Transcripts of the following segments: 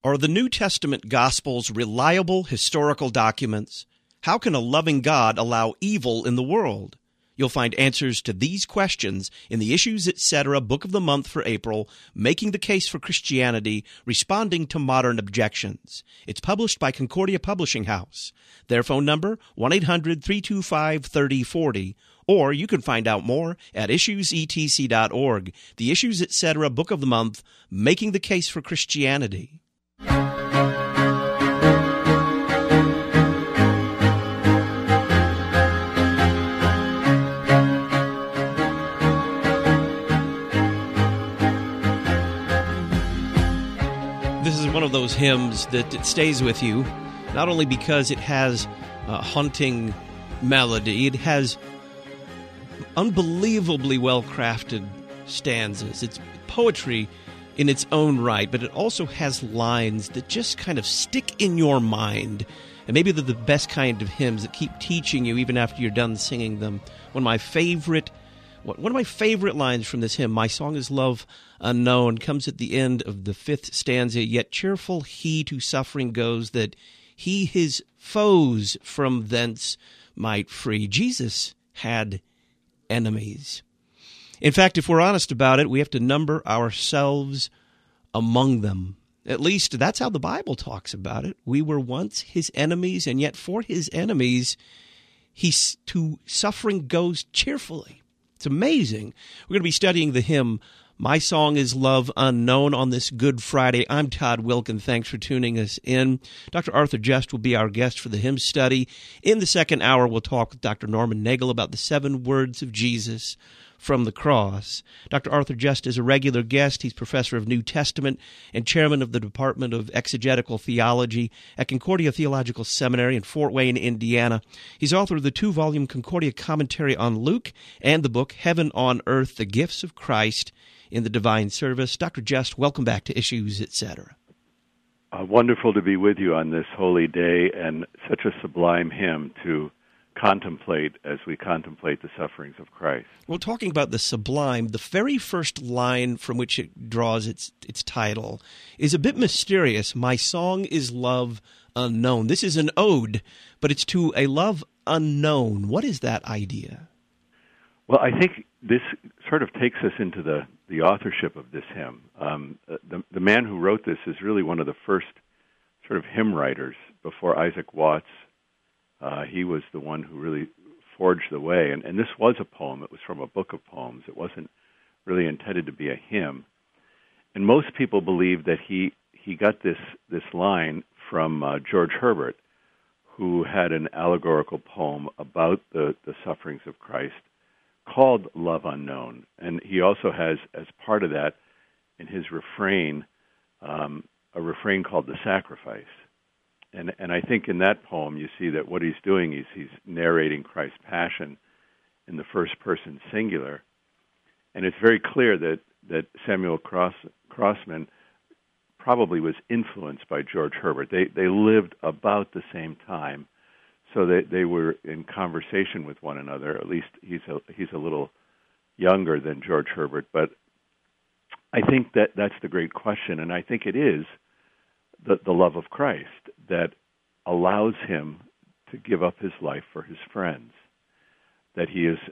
Are the New Testament Gospels reliable historical documents? How can a loving God allow evil in the world? You'll find answers to these questions in the Issues Etc. Book of the Month for April, Making the Case for Christianity, Responding to Modern Objections. It's published by Concordia Publishing House. Their phone number, 1-800-325-3040, or you can find out more at issuesetc.org. The Issues Etc. Book of the Month, Making the Case for Christianity. This is one of those hymns that it stays with you, not only because it has a haunting melody, it has unbelievably well-crafted stanzas. It's poetry in its own right, but it also has lines that just kind of stick in your mind. And maybe they're the best kind of hymns that keep teaching you even after you're done singing them. One of my favorite lines from this hymn, My Song is Love Unknown, comes at the end of the 5th stanza. Yet cheerful he to suffering goes, that he his foes from thence might free. Jesus had enemies. In fact, if we're honest about it, we have to number ourselves among them. At least that's how the Bible talks about it. We were once his enemies, and yet for his enemies, he to suffering goes cheerfully. It's amazing. We're going to be studying the hymn, My Song is Love Unknown, on this Good Friday. I'm Todd Wilkin. Thanks for tuning us in. Dr. Arthur Just will be our guest for the hymn study. In the second hour, we'll talk with Dr. Norman Nagel about the 7 words of Jesus from the cross. Dr. Arthur Just is a regular guest. He's professor of New Testament and chairman of the Department of Exegetical Theology at Concordia Theological Seminary in Fort Wayne, Indiana. He's author of the 2-volume Concordia commentary on Luke and the book Heaven on Earth, The Gifts of Christ in the Divine Service. Dr. Just, welcome back to Issues Etc. Wonderful to be with you on this holy day, and such a sublime hymn to contemplate as we contemplate the sufferings of Christ. Well, talking about the sublime, the very first line from which it draws its title is a bit mysterious. My song is love unknown. This is an ode, but it's to a love unknown. What is that idea? Well, I think this sort of takes us into the authorship of this hymn. The man who wrote this is really one of the first sort of hymn writers before Isaac Watts. He was the one who really forged the way. And this was a poem. It was from a book of poems. It wasn't really intended to be a hymn. And most people believe that he got this line from George Herbert, who had an allegorical poem about the sufferings of Christ called Love Unknown. And he also has, as part of that, in his refrain, a refrain called The Sacrifice. And I think in that poem you see that what he's doing is he's narrating Christ's passion in the first person singular. And it's very clear that Samuel Crossman probably was influenced by George Herbert. They lived about the same time, so they were in conversation with one another. At least he's a little younger than George Herbert. But I think that's the great question, and I think it is the love of Christ that allows him to give up his life for his friends, that he is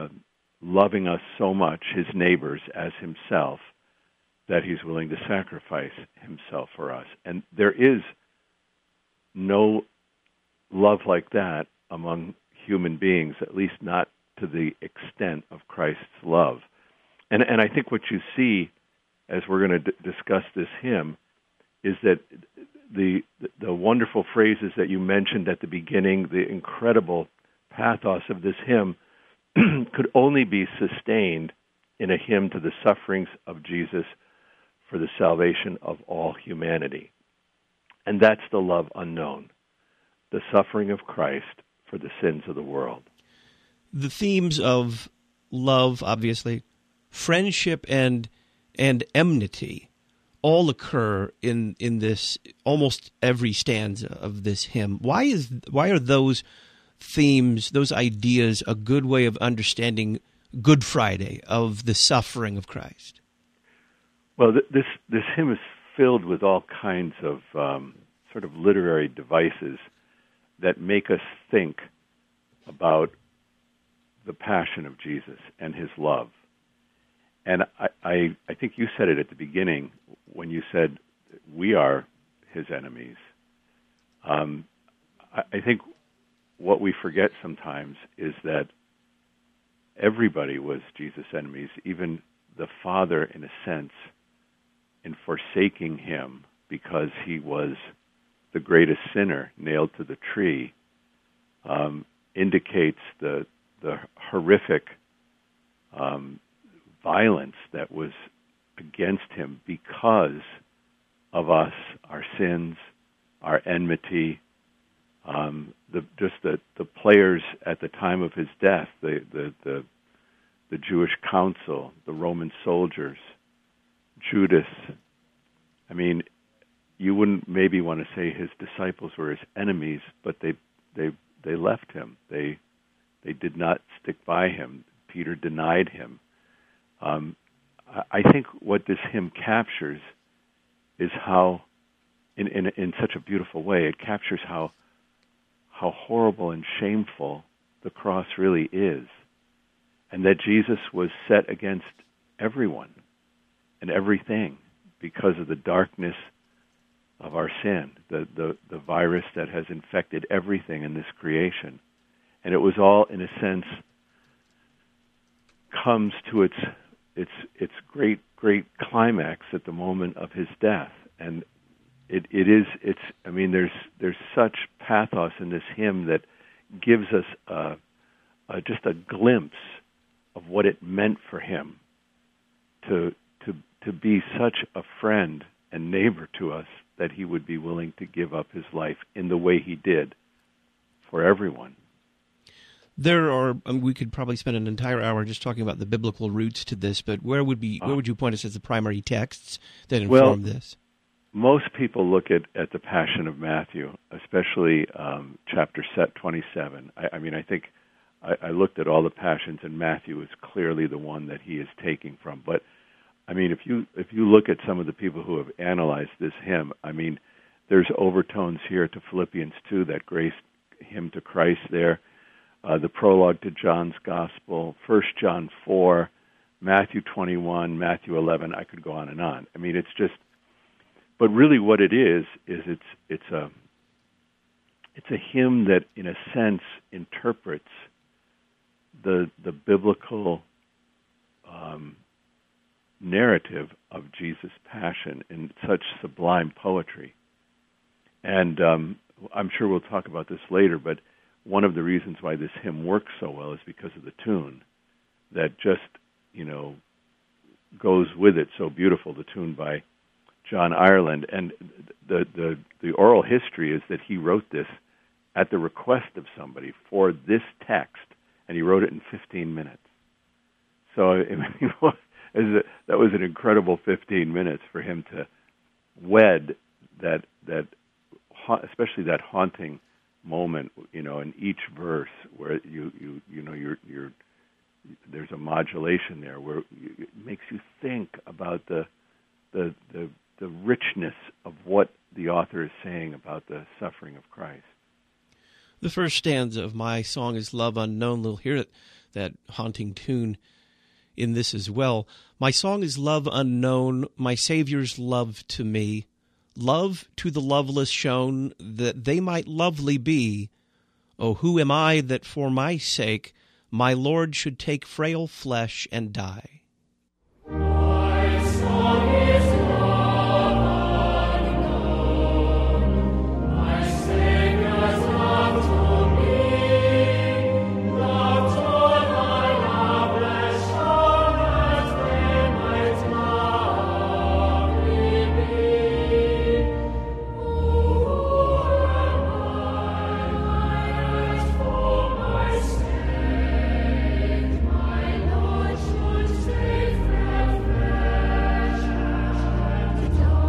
loving us so much, his neighbors, as himself, that he's willing to sacrifice himself for us. And there is no love like that among human beings, at least not to the extent of Christ's love. And I think what you see as we're going to discuss this hymn is that the wonderful phrases that you mentioned at the beginning, the incredible pathos of this hymn, could only be sustained in a hymn to the sufferings of Jesus for the salvation of all humanity. And that's the love unknown, the suffering of Christ for the sins of the world. The themes of love, obviously, friendship and enmity all occur in this almost every stanza of this hymn. Why are those themes, those ideas, a good way of understanding Good Friday, of the suffering of Christ? Well, this hymn is filled with all kinds of sort of literary devices that make us think about the passion of Jesus and his love. And I think you said it at the beginning when you said we are his enemies. I think what we forget sometimes is that everybody was Jesus' enemies, even the Father, in a sense, in forsaking him because he was the greatest sinner nailed to the tree, indicates the horrific violence that was against him because of us, our sins, our enmity. The players at the time of his death, the Jewish council, the Roman soldiers, Judas. I mean, you wouldn't maybe want to say his disciples were his enemies, but they left him. They did not stick by him. Peter denied him. I think what this hymn captures is how, in such a beautiful way, it captures how horrible and shameful the cross really is, and that Jesus was set against everyone and everything because of the darkness of our sin, the virus that has infected everything in this creation. And it was all, in a sense, comes to its great climax at the moment of his death. And there's such pathos in this hymn that gives us just a glimpse of what it meant for him to be such a friend and neighbor to us, that he would be willing to give up his life in the way he did for everyone. There are, we could probably spend an entire hour just talking about the biblical roots to this, but where would you point us as the primary texts that inform this? Most people look at the Passion of Matthew, especially chapter 27. I think I looked at all the Passions, and Matthew is clearly the one that he is taking from. But I mean, if you look at some of the people who have analyzed this hymn, I mean, there's overtones here to Philippians 2 that grace him to Christ there. The prologue to John's Gospel, 1 John 4, Matthew 21, Matthew 11. I could go on and on. I mean, it's just. But really, what it is it's a hymn that, in a sense, interprets the biblical narrative of Jesus' passion in such sublime poetry. And I'm sure we'll talk about this later, but one of the reasons why this hymn works so well is because of the tune that just, goes with it so beautiful, the tune by John Ireland. And the oral history is that he wrote this at the request of somebody for this text, and he wrote it in 15 minutes. So that was an incredible 15 minutes for him to wed that especially that haunting moment, in each verse where you're there's a modulation there where it makes you think about the richness of what the author is saying about the suffering of Christ. The first stanza of My Song is Love Unknown, we'll hear that haunting tune in this as well. My song is love unknown, my Savior's love to me, love to the loveless shown, that they might lovely be. Oh, who am I that for my sake my Lord should take frail flesh and die? My song is love unknown, my Savior's love to me, love to my loveless shown, that they might lovely be. Who am I that for my sake my Lord should take frail flesh and die?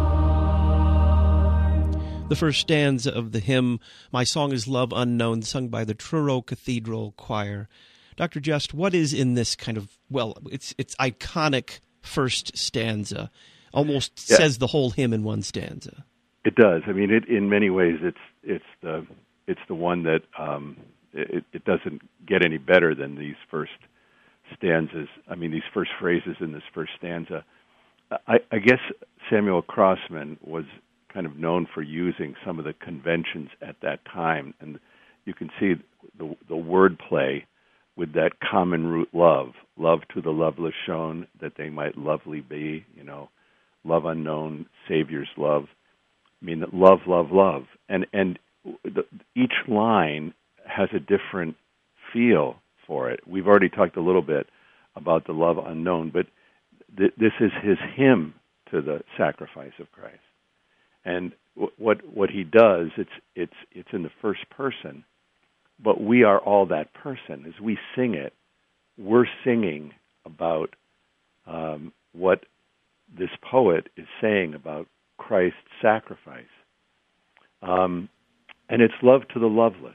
The first stanza of the hymn, My Song is Love Unknown, sung by the Truro Cathedral Choir. Dr. Just, what is in this kind of, it's iconic first stanza? almost says the whole hymn in one stanza. It does. I mean, in many ways, it's the one that it doesn't get any better than these first stanzas. I mean, these first phrases in this first stanza. I guess Samuel Crossman was kind of known for using some of the conventions at that time, and you can see the wordplay with that common root love to the loveless shown, that they might lovely be, love unknown, Savior's love. I mean, love, love, love. And each line has a different feel for it. We've already talked a little bit about the love unknown, but this is his hymn to the sacrifice of Christ. And what he does, it's in the first person, but we are all that person. As we sing it, we're singing about what this poet is saying about Christ's sacrifice. And it's love to the loveless.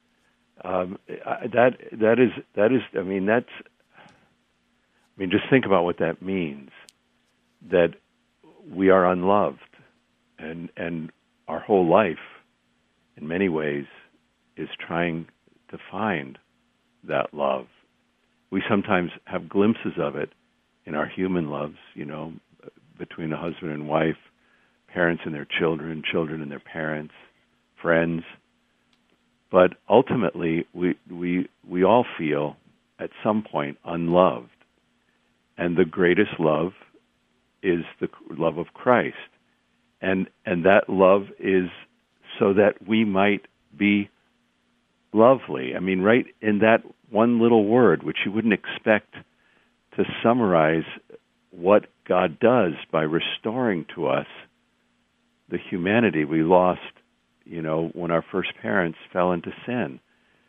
Just think about what that means, that we are unloved, and our whole life, in many ways, is trying to find that love. We sometimes have glimpses of it in our human loves, between a husband and wife, parents and their children, children and their parents, friends. But ultimately, we all feel at some point unloved. And the greatest love is the love of Christ. And that love is so that we might be lovely. I mean, right in that one little word, which you wouldn't expect to summarize what God does by restoring to us the humanity we lost, when our first parents fell into sin.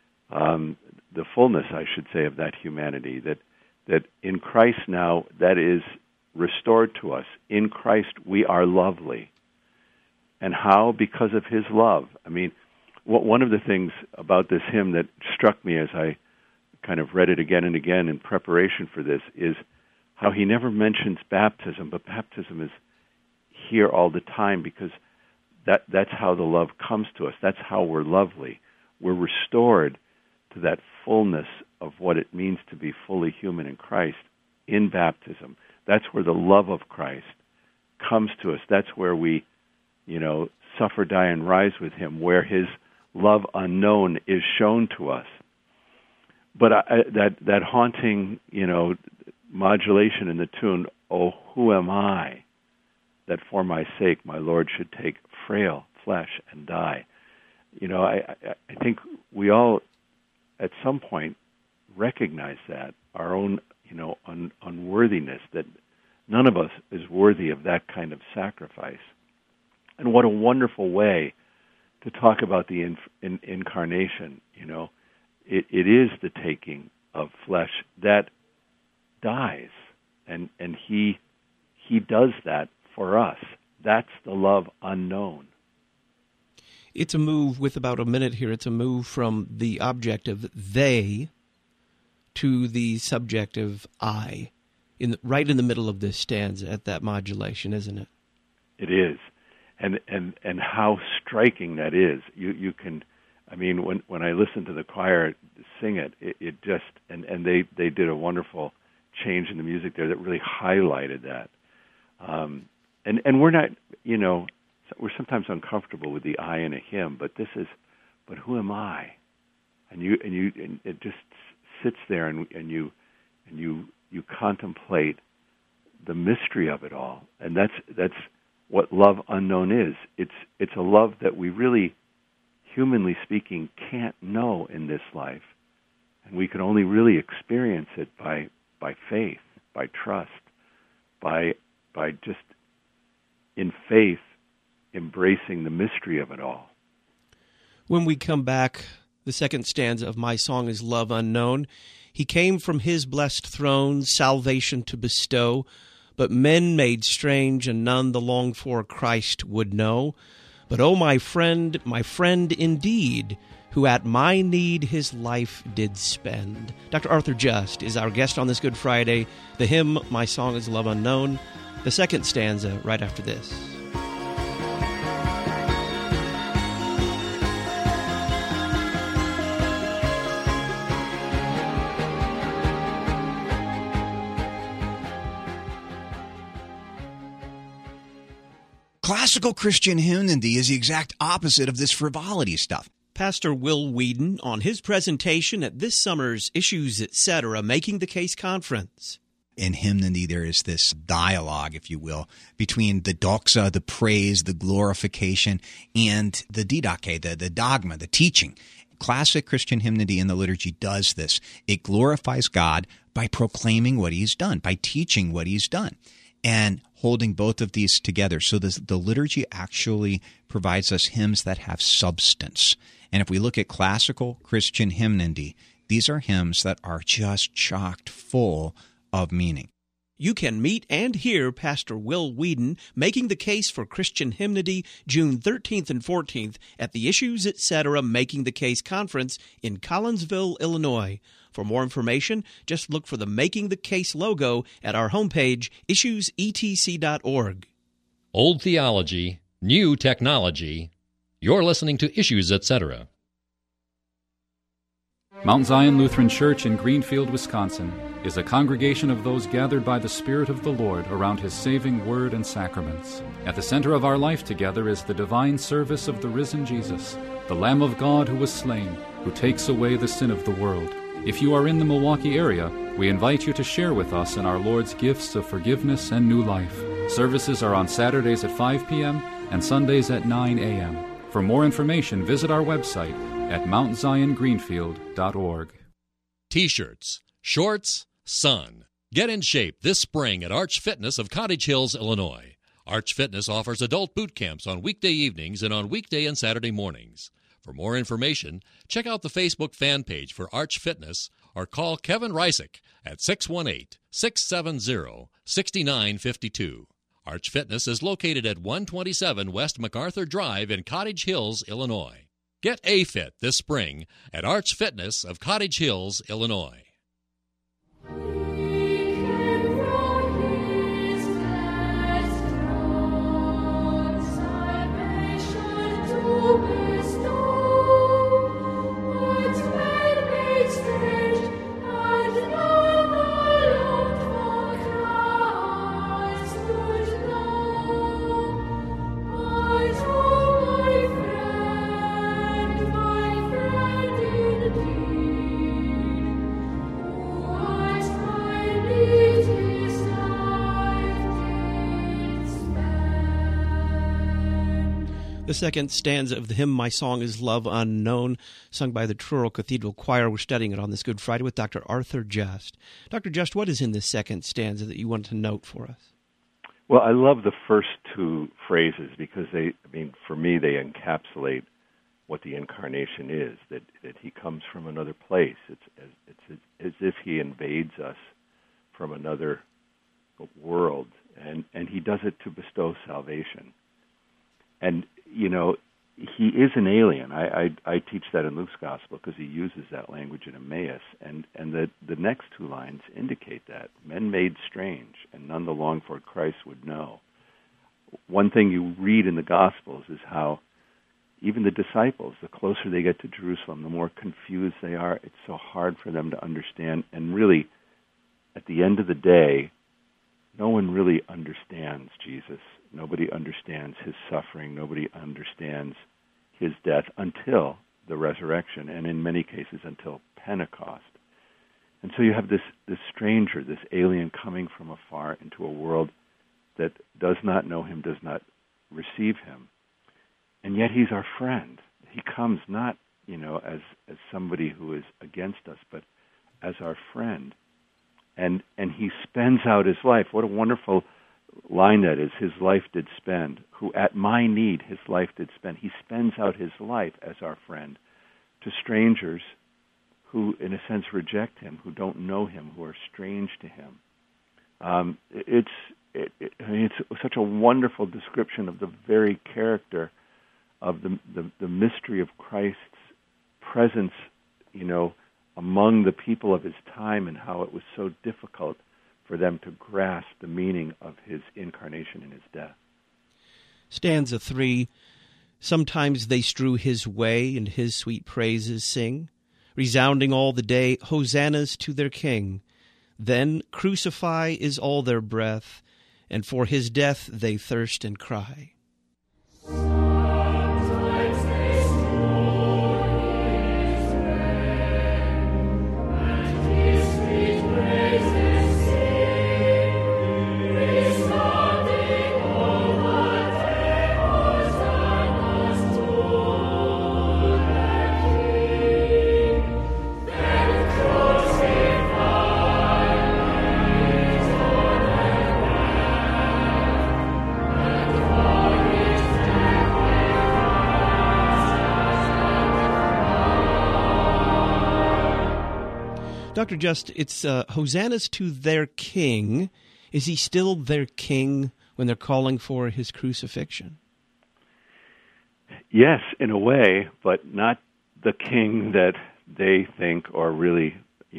The fullness, I should say, of that humanity, that in Christ now, that is restored to us. In Christ, we are lovely. And how? Because of his love. I mean, one of the things about this hymn that struck me as I kind of read it again and again in preparation for this is how he never mentions baptism, but baptism is here all the time, because that's how the love comes to us. That's how we're lovely. We're restored to that fullness of what it means to be fully human in Christ in baptism. That's where the love of Christ comes to us. That's where we, suffer, die, and rise with him, where his love unknown is shown to us. But that haunting, modulation in the tune, "Oh, who am I, that for my sake my Lord should take frail flesh and die." I think we all, at some point, recognize that, our own, unworthiness, that none of us is worthy of that kind of sacrifice. And what a wonderful way to talk about the incarnation. It is the taking of flesh that dies, and he does that for us. That's the love unknown. It's a move with about a minute here. It's a move from the object of they to the subject of I, right in the middle of this stanza at that modulation, isn't it? It is, and how striking that is. You can, I mean, when I listen to the choir sing it just, and they did a wonderful change in the music there that really highlighted that. And we're not, we're sometimes uncomfortable with the I in a hymn, but who am I? And it just sits there, and you contemplate the mystery of it all, and that's what love unknown is. It's a love that we really, humanly speaking, can't know in this life, and we can only really experience it by faith, by trust, by just in faith embracing the mystery of it all. When we come back, the second stanza of My Song is Love Unknown. He came from his blessed throne, salvation to bestow, but men made strange, and none the longed-for Christ would know. But oh, my friend indeed, who at my need his life did spend. Dr. Arthur Just is our guest on this Good Friday. The hymn, My Song is Love Unknown. The second stanza right after this. Classical Christian hymnody is the exact opposite of this frivolity stuff. Pastor Will Whedon on his presentation at this summer's Issues Etc. Making the Case Conference. In hymnody, there is this dialogue, if you will, between the doxa, the praise, the glorification, and the didache, the dogma, the teaching. Classic Christian hymnody in the liturgy does this. It glorifies God by proclaiming what He's done, by teaching what He's done, and holding both of these together. So the liturgy actually provides us hymns that have substance. And if we look at classical Christian hymnody, these are hymns that are just chocked full of meaning. You can meet and hear Pastor Will Whedon making the case for Christian hymnody June 13th and 14th at the Issues Etc. Making the Case Conference in Collinsville, Illinois. For more information, just look for the Making the Case logo at our homepage, issuesetc.org. Old theology, new technology. You're listening to Issues Etc. Mount Zion Lutheran Church in Greenfield, Wisconsin, is a congregation of those gathered by the Spirit of the Lord around His saving Word and sacraments. At the center of our life together is the divine service of the risen Jesus, the Lamb of God who was slain, who takes away the sin of the world. If you are in the Milwaukee area, we invite you to share with us in our Lord's gifts of forgiveness and new life. Services are on Saturdays at 5 p.m. and Sundays at 9 a.m. For more information, visit our website at mountziongreenfield.org. T-shirts, shorts, sun. Get in shape this spring at Arch Fitness of Cottage Hills, Illinois. Arch Fitness offers adult boot camps on weekday evenings and on weekday and Saturday mornings. For more information, check out the Facebook fan page for Arch Fitness or call Kevin Reisick at 618-670-6952. Arch Fitness is located at 127 West MacArthur Drive in Cottage Hills, Illinois. Get A-Fit this spring at Arch Fitness of Cottage Hills, Illinois. The second stanza of the hymn, My Song is Love Unknown, sung by the Truro Cathedral Choir. We're studying it on this Good Friday with Dr. Arthur Just. Dr. Just, what is in this second stanza that you want to note for us? Well, I love the first two phrases because for me, they encapsulate what the incarnation is, that He comes from another place. It's as if He invades us from another world, and He does it to bestow salvation. And, He is an alien. I teach that in Luke's Gospel because he uses that language in Emmaus. And the next two lines indicate that. Men made strange, and none the longed-for Christ would know. One thing you read in the Gospels is how even the disciples, the closer they get to Jerusalem, the more confused they are. It's so hard for them to understand. And really, at the end of the day, no one really understands Jesus. Nobody understands His suffering. Nobody understands His death until the resurrection, and in many cases until Pentecost. And so you have this stranger, this alien coming from afar into a world that does not know Him, does not receive Him. And yet He's our friend. He comes not, as somebody who is against us, but as our friend. And He spends out His life. What a wonderful line that is. His life did spend, who at my need His life did spend. He spends out His life as our friend to strangers who, in a sense, reject Him, who don't know Him, who are strange to Him. It's such a wonderful description of the very character of the mystery of Christ's presence, among the people of His time, and how it was so difficult for them to grasp the meaning of his incarnation and his death. Stanza 3, sometimes they strew his way and his sweet praises sing, resounding all the day, hosannas to their King. Then crucify is all their breath, and for his death they thirst and cry. Sometimes they strew his way, and his sweet praises sing, resounding all the day, hosannas to their King. Then crucify is all their Dr. Just, it's hosannas to their King. Is he still their King when they're calling for his crucifixion? Yes, in a way, but not the king that they think, or really,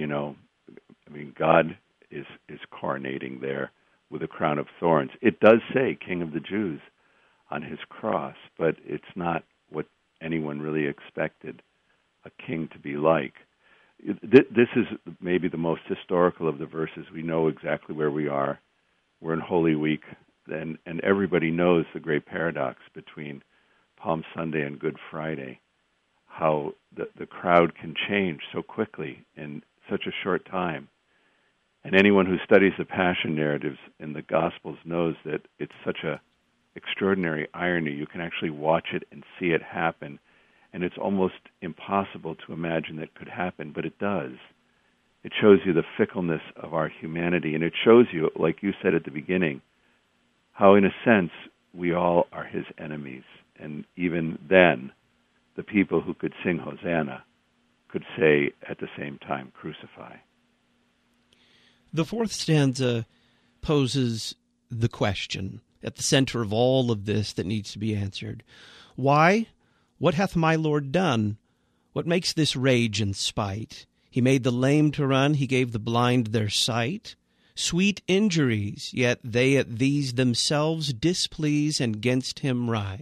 God is coronating there with a crown of thorns. It does say King of the Jews on his cross, but it's not what anyone really expected a king to be like. This is maybe the most historical of the verses. We know exactly where we are. We're in Holy Week, and everybody knows the great paradox between Palm Sunday and Good Friday, how the crowd can change so quickly in such a short time. And anyone who studies the Passion narratives in the Gospels knows that it's such a extraordinary irony. You can actually watch it and see it happen, and it's almost impossible to imagine that could happen, but it does. It shows you the fickleness of our humanity, and it shows you, like you said at the beginning, how in a sense we all are his enemies. And even then, the people who could sing Hosanna could say at the same time, crucify. The fourth stanza poses the question at the center of all of this that needs to be answered. Why? What hath my Lord done? What makes this rage and spite? He made the lame to run, he gave the blind their sight. Sweet injuries, yet they at these themselves displease and 'gainst him rise.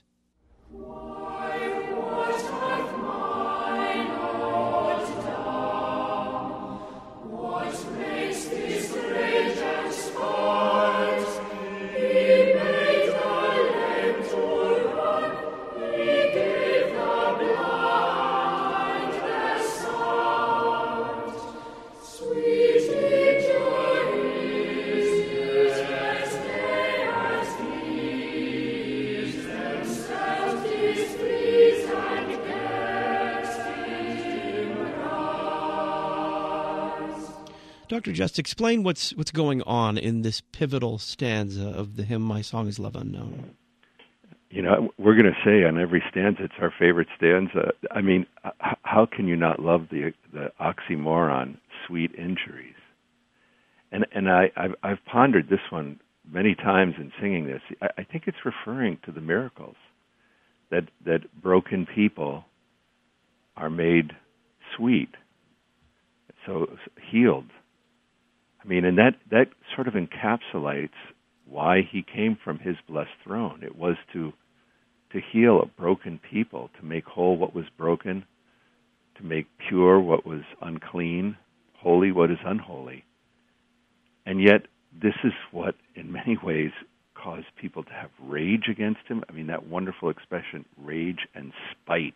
Dr. Just, explain what's going on in this pivotal stanza of the hymn, My Song is Love Unknown. We're going to say on every stanza it's our favorite stanza. I mean, how can you not love the oxymoron, sweet injuries? And I've pondered this one many times in singing this. I think it's referring to the miracles, that broken people are made sweet, so healed. I mean, and that sort of encapsulates why he came from his blessed throne. It was to heal a broken people, to make whole what was broken, to make pure what was unclean, holy what is unholy. And yet, this is what, in many ways, caused people to have rage against him. I mean, that wonderful expression, rage and spite.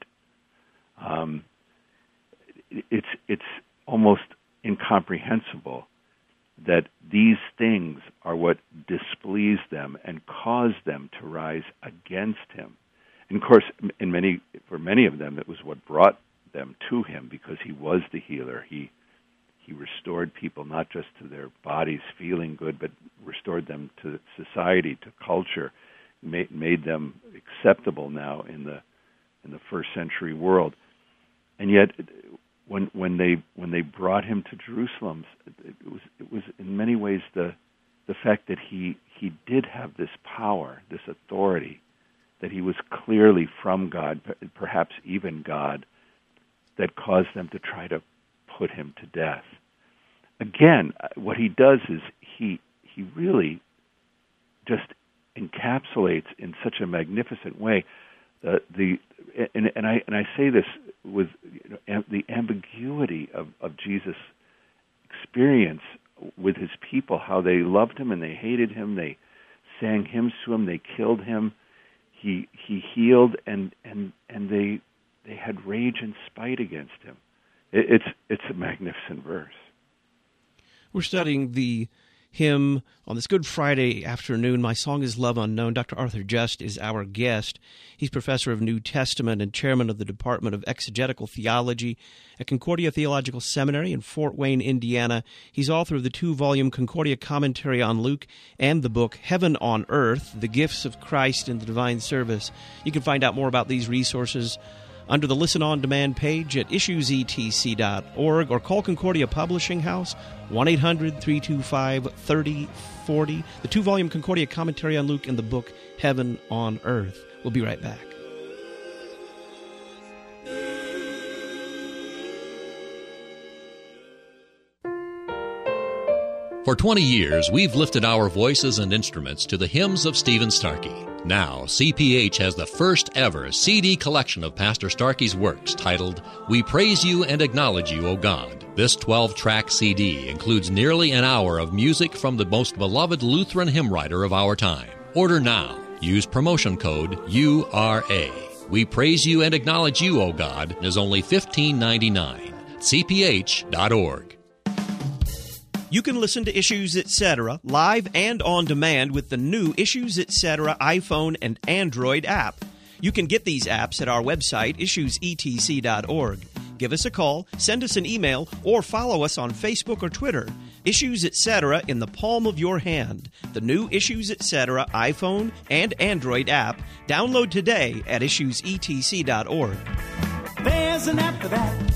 It's almost incomprehensible that these things are what displease them and cause them to rise against him. And of course, for many of them, it was what brought them to him, because he was the healer. He restored people not just to their bodies feeling good, but restored them to society, to culture, made them acceptable now in the first century world. And yet, when they brought him to Jerusalem, it was in many ways the fact that he did have this power, this authority, that he was clearly from God, perhaps even God, that caused them to try to put him to death. again, what he does is he really just encapsulates in such a magnificent way and I say this with the ambiguity of Jesus' experience with his people, how they loved him and they hated him, they sang hymns to him, they killed him, he healed, and they had rage and spite against him. It's a magnificent verse. We're studying the hymn on this Good Friday afternoon. My Song is Love Unknown. Dr. Arthur Just is our guest. He's professor of New Testament and chairman of the Department of Exegetical Theology at Concordia Theological Seminary in Fort Wayne, Indiana. He's author of the 2-volume Concordia Commentary on Luke and the book Heaven on Earth, The Gifts of Christ in the Divine Service. You can find out more about these resources under the Listen On Demand page at issuesetc.org or call Concordia Publishing House, 1-800-325-3040. The 2-volume Concordia Commentary on Luke and the book Heaven on Earth. We'll be right back. For 20 years, we've lifted our voices and instruments to the hymns of Stephen Starkey. Now, CPH has the first ever CD collection of Pastor Starkey's works titled, We Praise You and Acknowledge You, O God. This 12-track CD includes nearly an hour of music from the most beloved Lutheran hymn writer of our time. Order now. Use promotion code URA. We Praise You and Acknowledge You, O God is only $15.99. CPH.org. You can listen to Issues Etc. live and on demand with the new Issues Etc. iPhone and Android app. You can get these apps at our website, issuesetc.org. Give us a call, send us an email, or follow us on Facebook or Twitter. Issues Etc. in the palm of your hand. The new Issues Etc. iPhone and Android app. Download today at issuesetc.org. There's an app for that.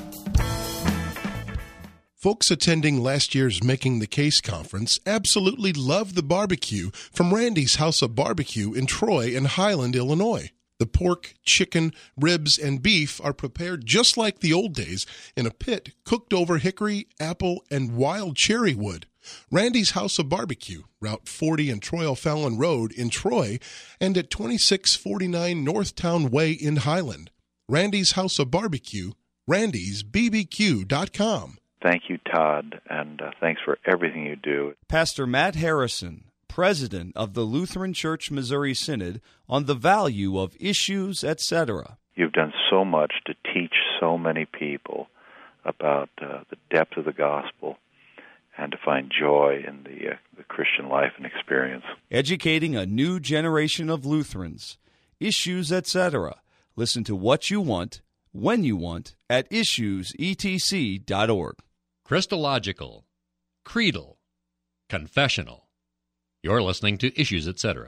Folks attending last year's Making the Case conference absolutely loved the barbecue from Randy's House of Barbecue in Troy and Highland, Illinois. The pork, chicken, ribs, and beef are prepared just like the old days in a pit cooked over hickory, apple, and wild cherry wood. Randy's House of Barbecue, Route 40 and Troy O'Fallon Road in Troy, and at 2649 Northtown Way in Highland. Randy's House of Barbecue, randysbbq.com. Thank you, Todd, and thanks for everything you do. Pastor Matt Harrison, president of the Lutheran Church Missouri Synod, on the value of Issues, etc. You've done so much to teach so many people about the depth of the gospel and to find joy in the Christian life and experience. Educating a new generation of Lutherans. Issues, etc. Listen to what you want, when you want, at issuesetc.org. Christological, creedal, confessional. You're listening to Issues, Etc.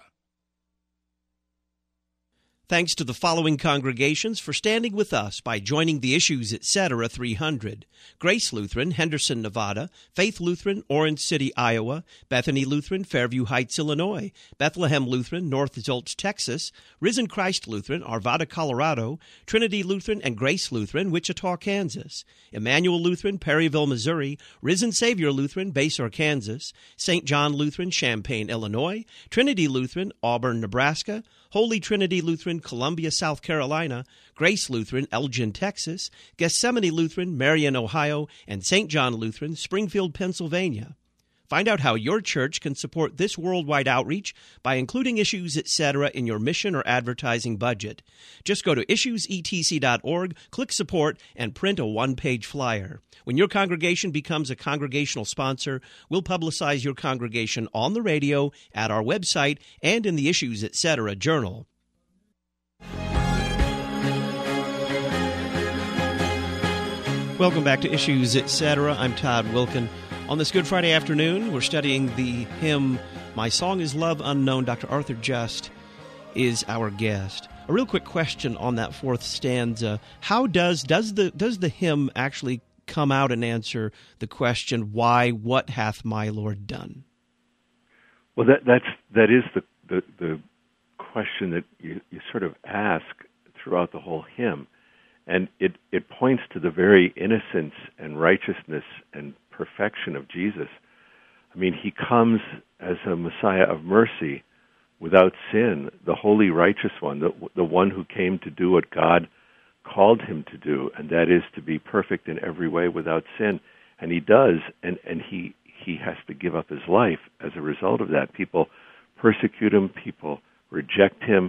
Thanks to the following congregations for standing with us by joining the Issues Etc. 300. Grace Lutheran, Henderson, Nevada. Faith Lutheran, Orange City, Iowa. Bethany Lutheran, Fairview Heights, Illinois. Bethlehem Lutheran, North Zolch, Texas. Risen Christ Lutheran, Arvada, Colorado. Trinity Lutheran and Grace Lutheran, Wichita, Kansas. Emmanuel Lutheran, Perryville, Missouri. Risen Savior Lutheran, Basehor, Kansas. St. John Lutheran, Champaign, Illinois. Trinity Lutheran, Auburn, Nebraska. Holy Trinity Lutheran, Columbia, South Carolina, Grace Lutheran, Elgin, Texas, Gethsemane Lutheran, Marion, Ohio, and St. John Lutheran, Springfield, Pennsylvania. Find out how your church can support this worldwide outreach by including Issues, etc. in your mission or advertising budget. Just go to issuesetc.org, click Support, and print a one-page flyer. When your congregation becomes a congregational sponsor, we'll publicize your congregation on the radio, at our website, and in the Issues, etc. journal. Welcome back to Issues, etc. I'm Todd Wilkin. On this Good Friday afternoon, we're studying the hymn, My Song is Love Unknown. Dr. Arthur Just is our guest. A real quick question on that fourth stanza. How does the hymn actually come out and answer the question, why, what hath my Lord done? Well, that is the question that you sort of ask throughout the whole hymn. And it points to the very innocence and righteousness and perfection of Jesus. I mean, he comes as a Messiah of mercy without sin, the holy, righteous one, the one who came to do what God called him to do, and that is to be perfect in every way without sin. And he does, and he has to give up his life as a result of that. People persecute him, people reject him,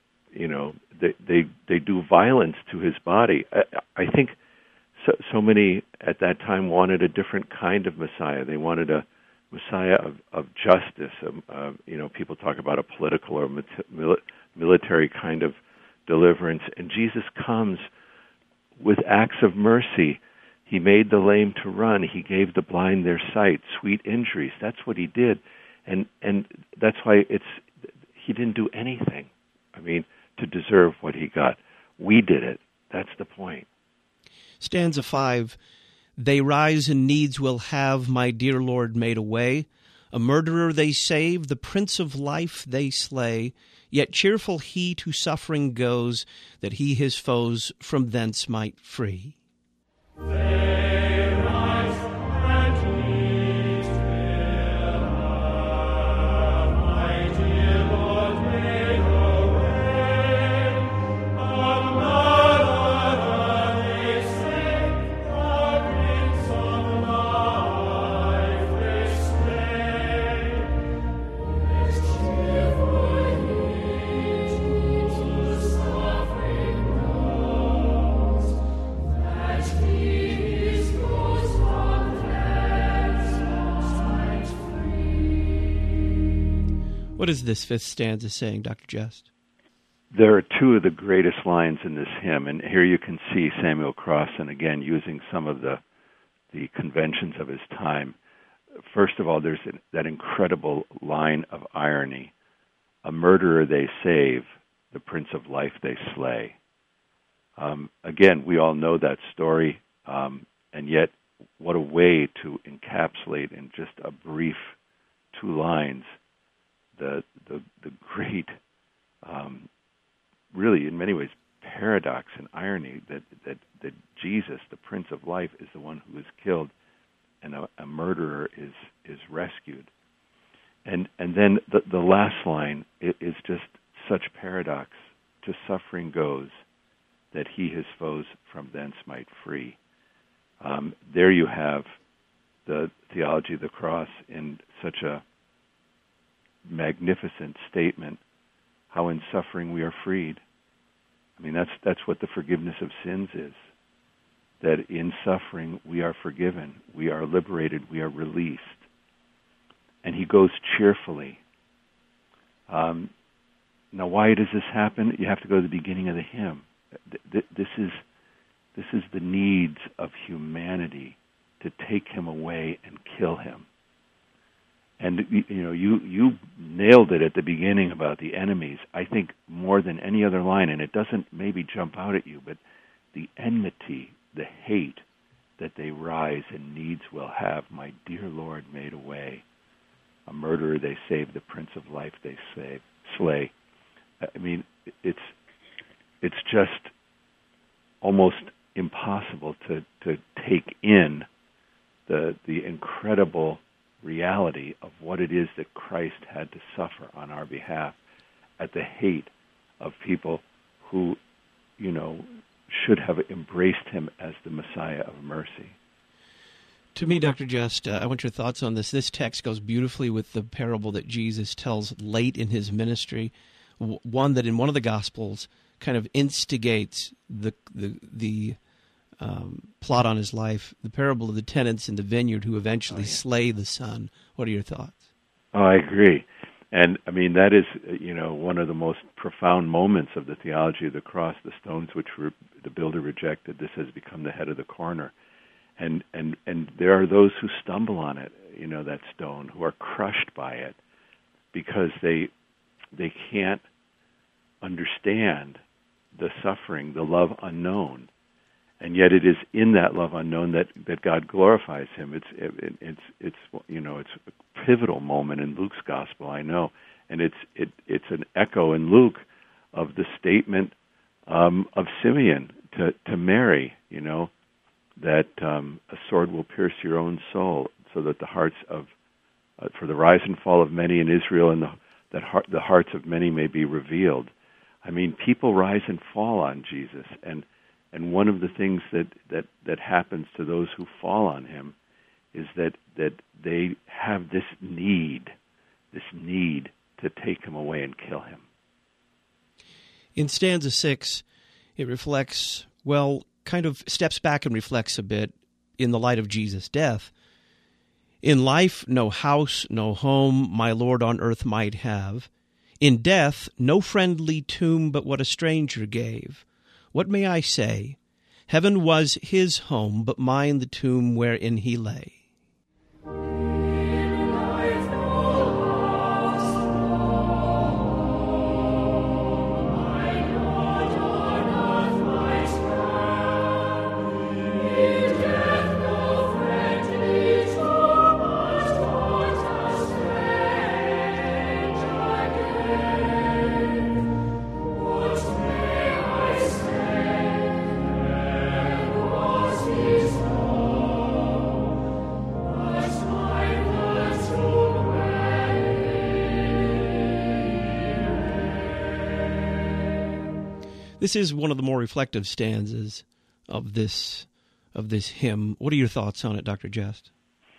they do violence to his body. I think so many at that time wanted a different kind of Messiah. They wanted a Messiah of justice. People talk about a political or military kind of deliverance, and Jesus comes with acts of mercy. He made the lame to run. He gave the blind their sight, sweet injuries. That's what he did, and that's why he didn't do anything, to deserve what he got. We did it. That's the point. Stanza 5, they rise and needs will have my dear Lord made away. A murderer they save, the Prince of Life they slay. Yet cheerful he to suffering goes, that he his foes from thence might free. What is this fifth stanza saying, Dr. Just? There are two of the greatest lines in this hymn, and here you can see Samuel Crossan, again, using some of the conventions of his time. First of all, there's that incredible line of irony. A murderer they save, the Prince of Life they slay. Again, we all know that story, and yet what a way to encapsulate in just a brief 2 lines the great, really in many ways, paradox and irony that Jesus, the Prince of Life, is the one who is killed, and a murderer is rescued. And then the last line is just such paradox. To suffering goes, that he his foes from thence might free. There you have the theology of the cross in such a magnificent statement, how in suffering we are freed. That's what the forgiveness of sins is, that in suffering we are forgiven, we are liberated, we are released. And he goes cheerfully. Now, why does this happen? You have to go to the beginning of the hymn. This is the needs of humanity to take him away and kill him. And you nailed it at the beginning about the enemies. I think more than any other line, and it doesn't maybe jump out at you, but the enmity, the hate that they rise and needs will have, my dear Lord made away. A murderer they save, the Prince of Life they slay. It's just almost impossible to take in the incredible reality of what it is that Christ had to suffer on our behalf at the hate of people who, should have embraced him as the Messiah of mercy. To me, Dr. Just, I want your thoughts on this. This text goes beautifully with the parable that Jesus tells late in his ministry, one that in one of the Gospels kind of instigates the plot on his life, the parable of the tenants in the vineyard who eventually slay the son. What are your thoughts? Oh, I agree. And, that is, one of the most profound moments of the theology of the cross, the stones which the builder rejected, this has become the head of the corner. And there are those who stumble on it, that stone, who are crushed by it because they can't understand the suffering, the love unknown. And yet, it is in that love unknown that God glorifies him. It's a pivotal moment in Luke's gospel, I know, and it's an echo in Luke of the statement of Simeon to Mary. that a sword will pierce your own soul, so that the hearts of for the rise and fall of many in Israel, and the hearts of many may be revealed. I mean, people rise and fall on Jesus, and one of the things that happens to those who fall on him is that they have this need to take him away and kill him. In stanza 6, it reflects, kind of steps back and reflects a bit in the light of Jesus' death. In life, no house, no home my Lord on earth might have. In death, no friendly tomb but what a stranger gave. What may I say? Heaven was his home, but mine the tomb wherein he lay. This is one of the more reflective stanzas of this hymn. What are your thoughts on it, Dr. Jest?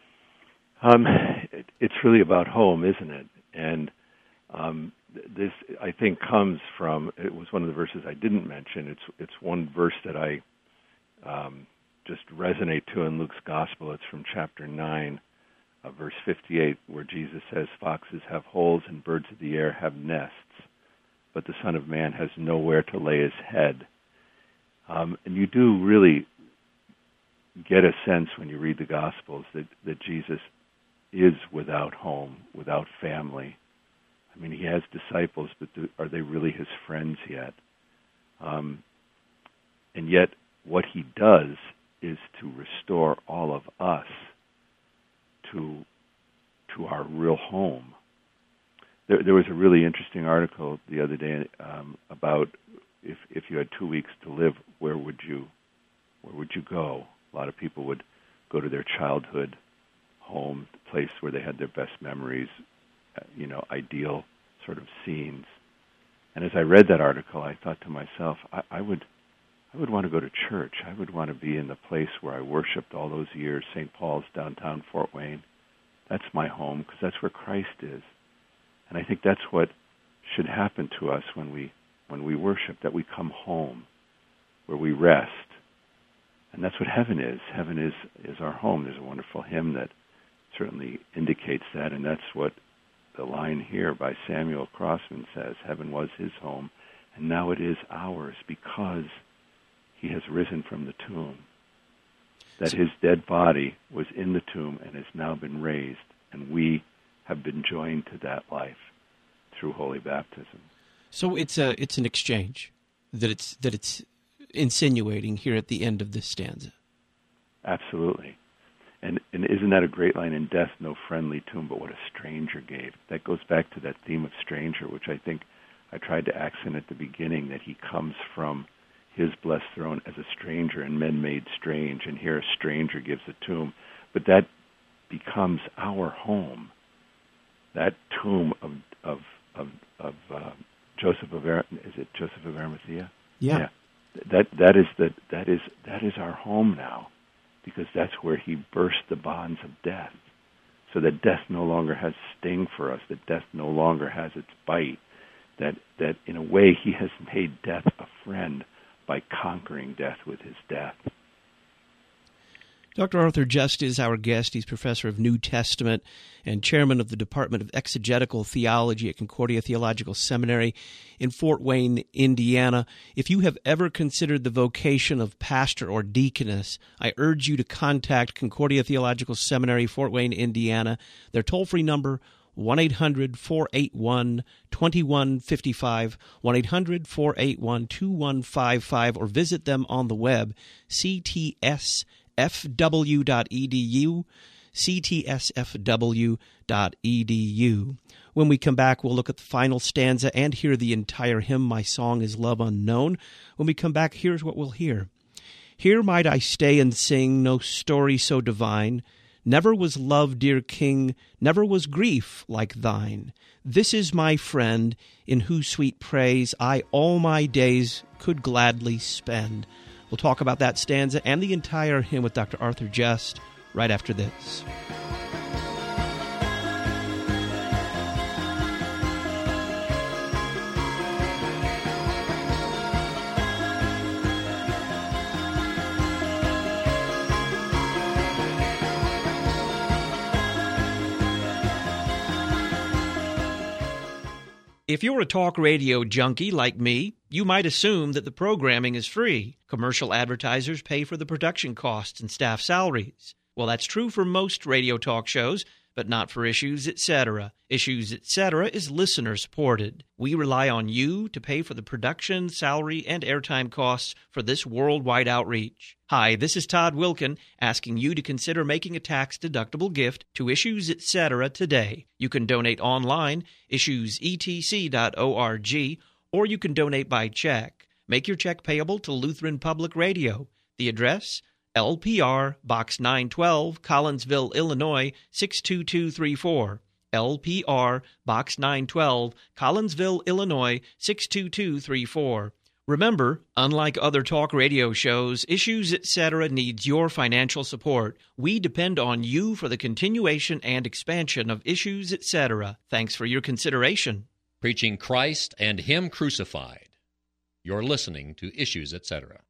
It's really about home, isn't it? And this, I think, comes from, it was one of the verses I didn't mention. It's one verse that I just resonate to in Luke's Gospel. It's from chapter 9, verse 58, where Jesus says, "Foxes have holes and birds of the air have nests, but the Son of Man has nowhere to lay his head." And you do really get a sense when you read the Gospels that Jesus is without home, without family. I mean, he has disciples, but are they really his friends yet? And yet, what he does is to restore all of us to our real home. There was a really interesting article the other day about if you had 2 weeks to live, where would you go? A lot of people would go to their childhood home, the place where they had their best memories, ideal sort of scenes. And as I read that article, I thought to myself, I would want to go to church. I would want to be in the place where I worshipped all those years, St. Paul's, downtown Fort Wayne. That's my home, because that's where Christ is. And I think that's what should happen to us when we worship, that we come home, where we rest. And that's what heaven is. Heaven is our home. There's a wonderful hymn that certainly indicates that, and that's what the line here by Samuel Crossman says. Heaven was his home, and now it is ours, because he has risen from the tomb. That his dead body was in the tomb and has now been raised, and we have been joined to that life through holy baptism. So it's an exchange that it's insinuating here at the end of this stanza. Absolutely. And isn't that a great line? In death, no friendly tomb, but what a stranger gave. That goes back to that theme of stranger, which I think I tried to accent at the beginning, that he comes from his blessed throne as a stranger, and men made strange, and here a stranger gives a tomb. But that becomes our home. That tomb of Joseph of Arimathea? Yeah. That is our home now, because that's where he burst the bonds of death, so that death no longer has sting for us, that death no longer has its bite, that in a way he has made death a friend by conquering death with his death. Dr. Arthur Just is our guest. He's professor of New Testament and chairman of the Department of Exegetical Theology at Concordia Theological Seminary in Fort Wayne, Indiana. If you have ever considered the vocation of pastor or deaconess, I urge you to contact Concordia Theological Seminary, Fort Wayne, Indiana. Their toll-free number, 1-800-481-2155, 1-800-481-2155, or visit them on the web, ctsfw.edu, ctsfw.edu. When we come back, we'll look at the final stanza and hear the entire hymn, My Song is Love Unknown. When we come back, here's what we'll hear. Here might I stay and sing no story so divine. Never was love, dear King, never was grief like thine. This is my friend, in whose sweet praise I all my days could gladly spend. We'll talk about that stanza and the entire hymn with Dr. Arthur Just right after this. If you're a talk radio junkie like me, you might assume that the programming is free. Commercial advertisers pay for the production costs and staff salaries. Well, that's true for most radio talk shows, but not for Issues Etc. Issues Etc. is listener-supported. We rely on you to pay for the production, salary, and airtime costs for this worldwide outreach. Hi, this is Todd Wilkin, asking you to consider making a tax-deductible gift to Issues Etc. today. You can donate online, issuesetc.org, or you can donate by check. Make your check payable to Lutheran Public Radio. The address, LPR, Box 912, Collinsville, Illinois, 62234. LPR, Box 912, Collinsville, Illinois, 62234. Remember, unlike other talk radio shows, Issues Etc. needs your financial support. We depend on you for the continuation and expansion of Issues Etc. Thanks for your consideration. Preaching Christ and Him crucified. You're listening to Issues Etc.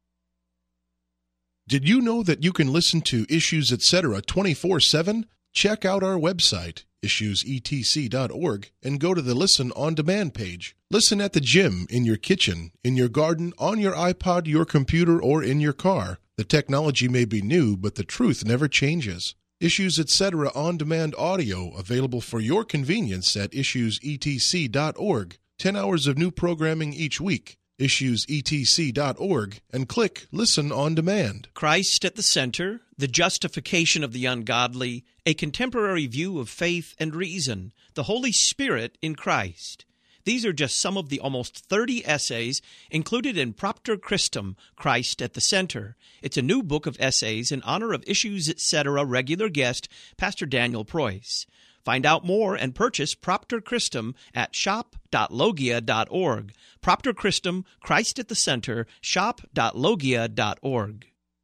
Did you know that you can listen to Issues Etc. 24/7? Check out our website, issuesetc.org, and go to the Listen on Demand page. Listen at the gym, in your kitchen, in your garden, on your iPod, your computer, or in your car. The technology may be new, but the truth never changes. Issues Etc. On Demand audio available for your convenience at issuesetc.org. 10 hours of new programming each week. issuesetc.org, and click Listen on Demand. Christ at the center, the justification of the ungodly, a contemporary view of faith and reason, the Holy Spirit in Christ. These are just some of the almost 30 essays included in Propter Christum, Christ at the Center. It's a new book of essays in honor of Issues Etc. regular guest, Pastor Daniel Preuss. Find out more and purchase Propter Christum at shop.logia.org. Propter Christum, Christ at the Center, shop.logia.org.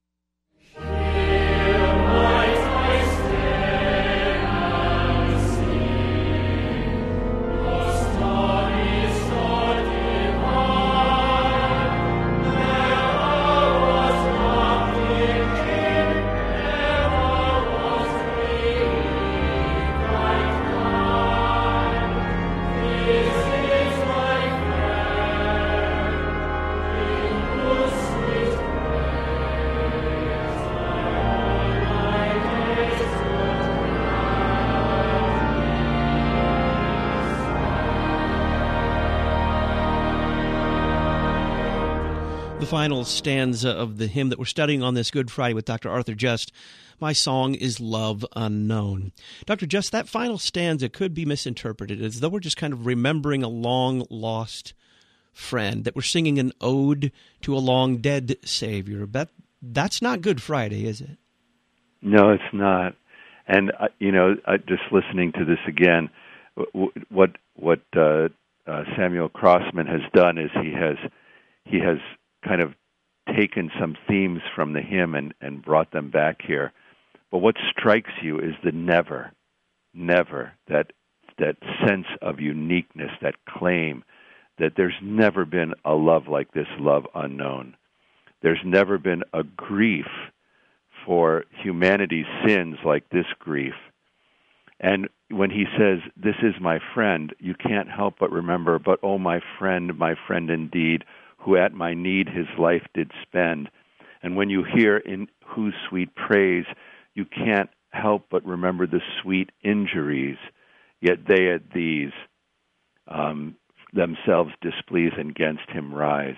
The final stanza of the hymn that we're studying on this Good Friday with Dr. Arthur Just, My Song is Love Unknown. Dr. Just, that final stanza could be misinterpreted as though we're just kind of remembering a long-lost friend, that we're singing an ode to a long-dead Savior. But that's not Good Friday, is it? No, it's not. And, just listening to this again, what Samuel Crossman has done is he has kind of taken some themes from the hymn and brought them back here. But what strikes you is the never, that sense of uniqueness, that claim that there's never been a love like this, love unknown. There's never been a grief for humanity's sins like this grief. And when he says, this is my friend, you can't help but remember, but oh, my friend indeed, who at my need his life did spend. And when you hear in whose sweet praise, you can't help but remember the sweet injuries, yet they at these themselves displease and against him rise.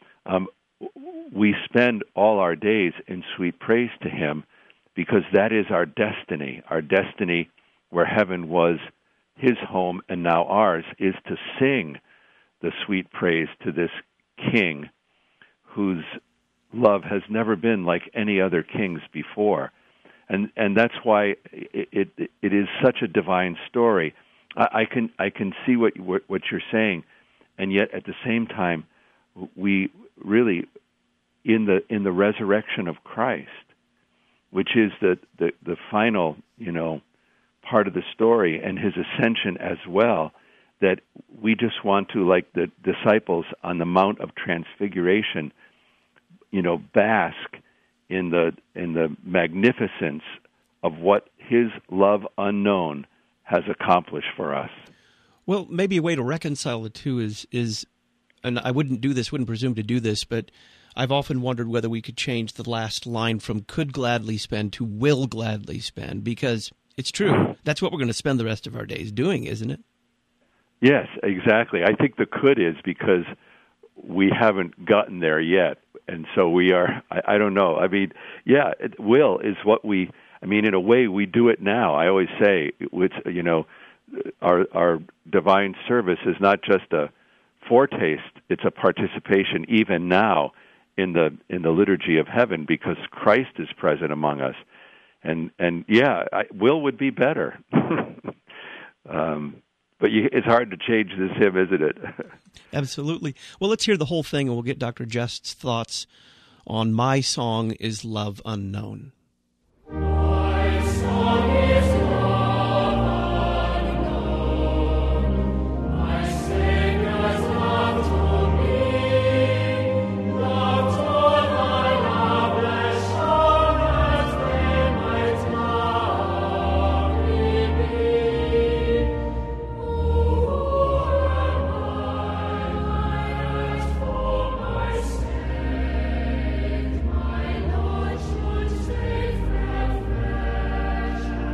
We spend all our days in sweet praise to him because that is our destiny where heaven was his home and now ours is to sing the sweet praise to this King whose love has never been like any other king's before. And that's why it is such a divine story. I can see what you're saying, and yet at the same time, we really in the resurrection of Christ, which is the final part of the story, and his ascension as well, that we just want to, like the disciples on the Mount of Transfiguration, bask in the magnificence of what his love unknown has accomplished for us. Well, maybe a way to reconcile the two is, and I wouldn't presume to do this, but I've often wondered whether we could change the last line from could gladly spend to will gladly spend, because it's true. That's what we're going to spend the rest of our days doing, isn't it? Yes, exactly. I think the could is because we haven't gotten there yet. And so we are, I don't know. I mean, yeah, will is what in a way we do it now. I always say, our divine service is not just a foretaste, it's a participation even now in the liturgy of heaven, because Christ is present among us. And will would be better. But it's hard to change this hymn, isn't it? Absolutely. Well, let's hear the whole thing, and we'll get Dr. Just's thoughts on My Song is Love Unknown. My song is love unknown. My Savior's love to me. Love told my loveless shown as when my love revealed. Who am I ask for my sake? My Lord should save their flesh.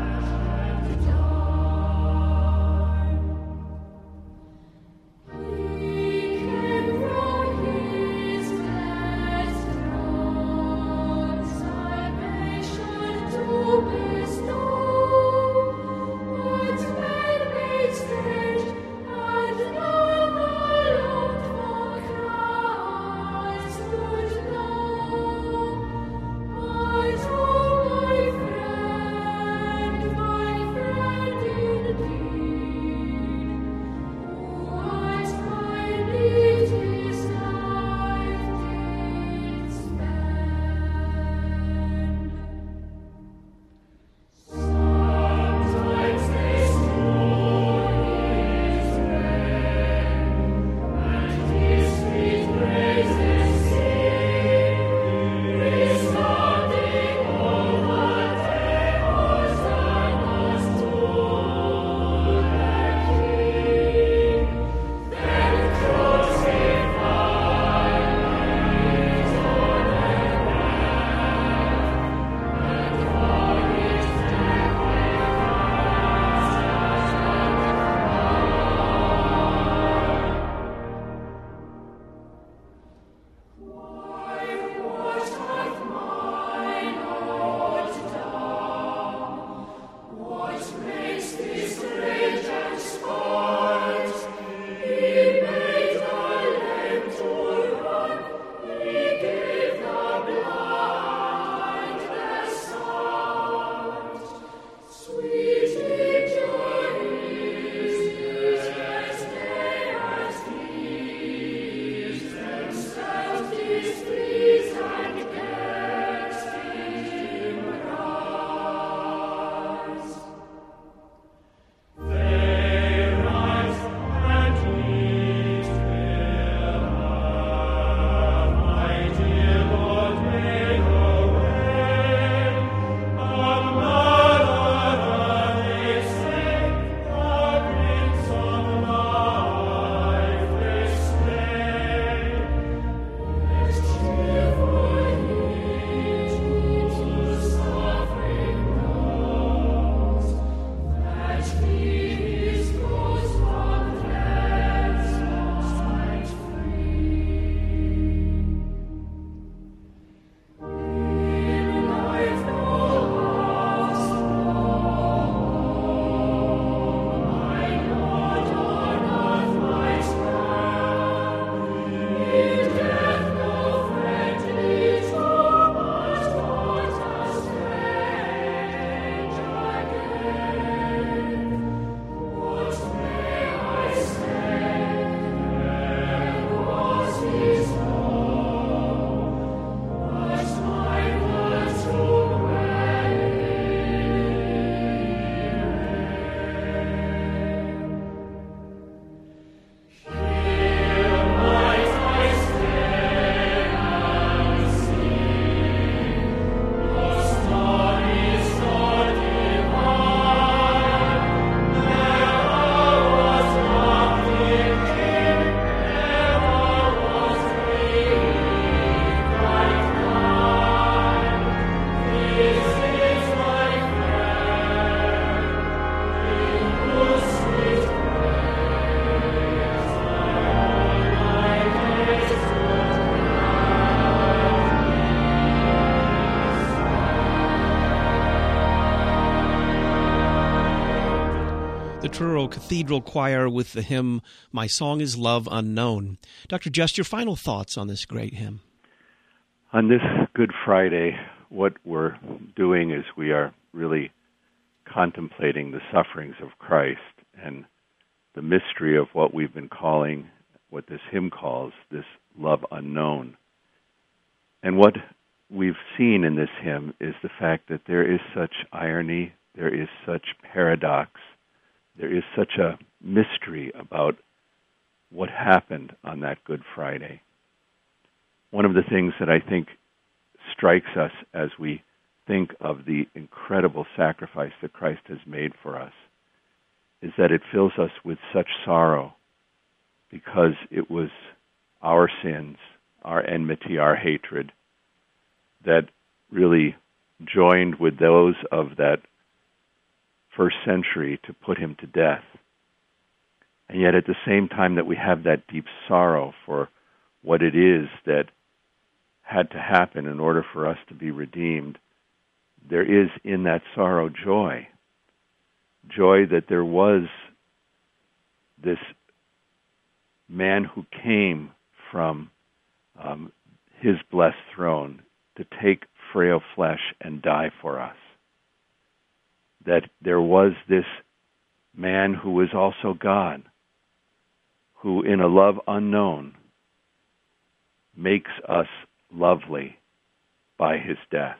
The Truro Cathedral Choir with the hymn, My Song is Love Unknown. Dr. Just, your final thoughts on this great hymn. On this Good Friday, what we're doing is we are really contemplating the sufferings of Christ and the mystery of what we've been calling, what this hymn calls, this love unknown. And what we've seen in this hymn is the fact that there is such irony, there is such paradox, there is such a mystery about what happened on that Good Friday. One of the things that I think strikes us as we think of the incredible sacrifice that Christ has made for us is that it fills us with such sorrow because it was our sins, our enmity, our hatred that really joined with those of that first century to put him to death. And yet at the same time that we have that deep sorrow for what it is that had to happen in order for us to be redeemed, there is in that sorrow joy. Joy that there was this man who came from his blessed throne to take frail flesh and die for us. That there was this man who was also God, who in a love unknown makes us lovely by his death.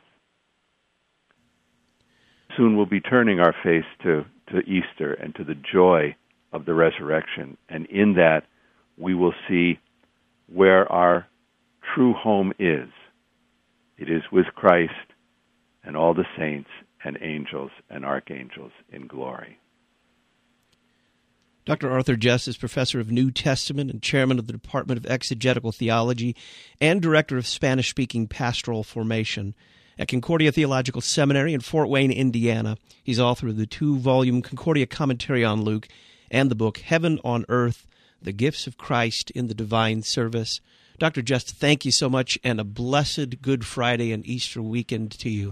Soon we'll be turning our face to Easter and to the joy of the resurrection, and in that we will see where our true home is. It is with Christ and all the saints and angels and archangels in glory. Dr. Arthur Just is professor of New Testament and chairman of the Department of Exegetical Theology and director of Spanish-speaking pastoral formation at Concordia Theological Seminary in Fort Wayne, Indiana. He's author of the 2-volume Concordia Commentary on Luke and the book Heaven on Earth, The Gifts of Christ in the Divine Service. Dr. Just, thank you so much, and a blessed Good Friday and Easter weekend to you.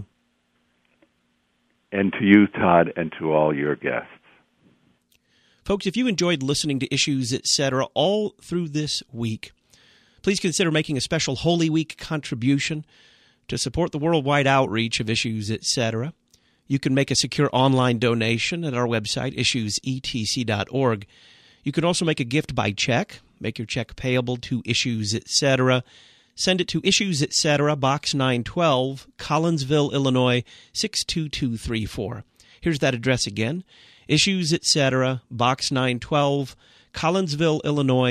And to you, Todd, and to all your guests. Folks, if you enjoyed listening to Issues, Etc. all through this week, please consider making a special Holy Week contribution to support the worldwide outreach of Issues, Etc. You can make a secure online donation at our website, issuesetc.org. You can also make a gift by check. Make your check payable to Issues, Etc. Send it to Issues, Etc., Box 912, Collinsville, Illinois, 62234. Here's that address again. Issues, Etc., Box 912, Collinsville, Illinois,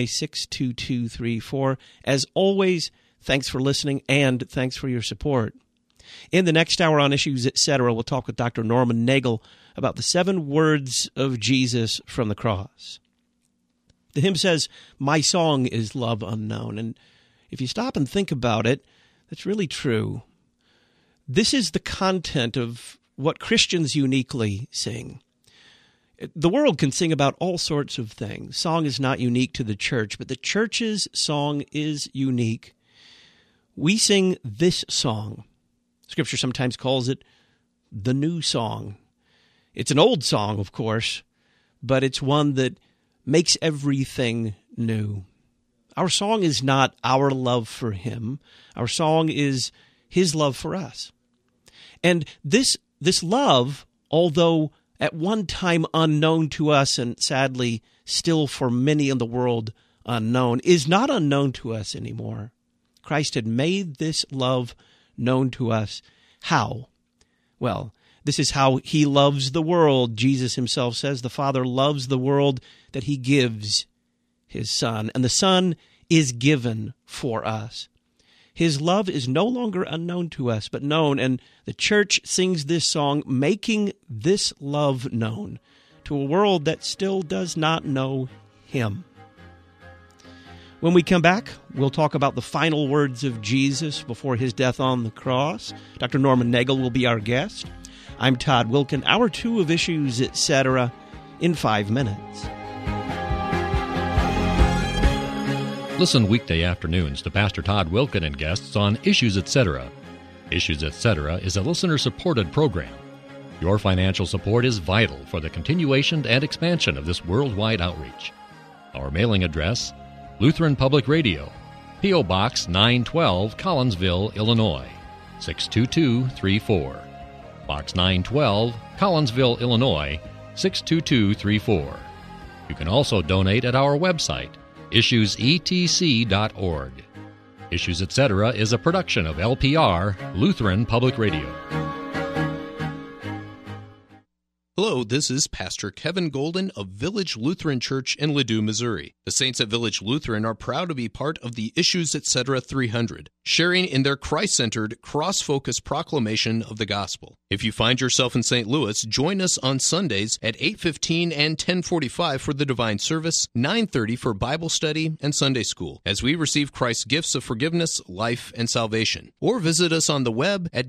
62234. As always, thanks for listening and thanks for your support. In the next hour on Issues, Etc., we'll talk with Dr. Norman Nagel about the 7 words of Jesus from the cross. The hymn says, "My song is love unknown." And if you stop and think about it, that's really true. This is the content of what Christians uniquely sing. The world can sing about all sorts of things. Song is not unique to the church, but the church's song is unique. We sing this song. Scripture sometimes calls it the new song. It's an old song, of course, but it's one that makes everything new. Our song is not our love for him. Our song is his love for us. And this love, although at one time unknown to us and sadly still for many in the world unknown, is not unknown to us anymore. Christ had made this love known to us. How? Well, this is how he loves the world. Jesus himself says the Father loves the world that he gives his Son, and the Son is given for us. His love is no longer unknown to us, but known, and the church sings this song, making this love known to a world that still does not know him. When we come back, we'll talk about the final words of Jesus before his death on the cross. Dr. Norman Nagel will be our guest. I'm Todd Wilken. Hour 2 of Issues, Etc. in 5 minutes. Listen weekday afternoons to Pastor Todd Wilken and guests on Issues, Etc. Issues, Etc. is a listener-supported program. Your financial support is vital for the continuation and expansion of this worldwide outreach. Our mailing address, Lutheran Public Radio, P.O. Box 912, Collinsville, Illinois, 62234. Box 912, Collinsville, Illinois, 62234. You can also donate at our website, issuesetc.org. Issues Etc. is a production of LPR, Lutheran Public Radio. Hello, this is Pastor Kevin Golden of Village Lutheran Church in Ladue, Missouri. The saints at Village Lutheran are proud to be part of the Issues Etc. 300, sharing in their Christ-centered, cross-focused proclamation of the gospel. If you find yourself in St. Louis, join us on Sundays at 8:15 and 10:45 for the divine service, 9:30 for Bible study and Sunday school, as we receive Christ's gifts of forgiveness, life, and salvation. Or visit us on the web at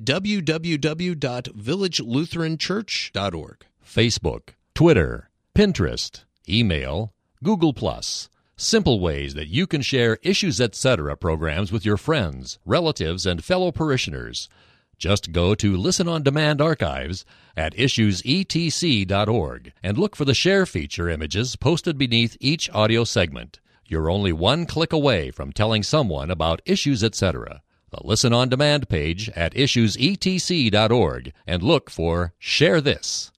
www.villagelutheranchurch.org. Facebook, Twitter, Pinterest, email, Google+. Simple ways that you can share Issues Etc. programs with your friends, relatives, and fellow parishioners. Just go to Listen on Demand archives at issuesetc.org and look for the share feature images posted beneath each audio segment. You're only one click away from telling someone about Issues Etc. The Listen on Demand page at issuesetc.org and look for Share This.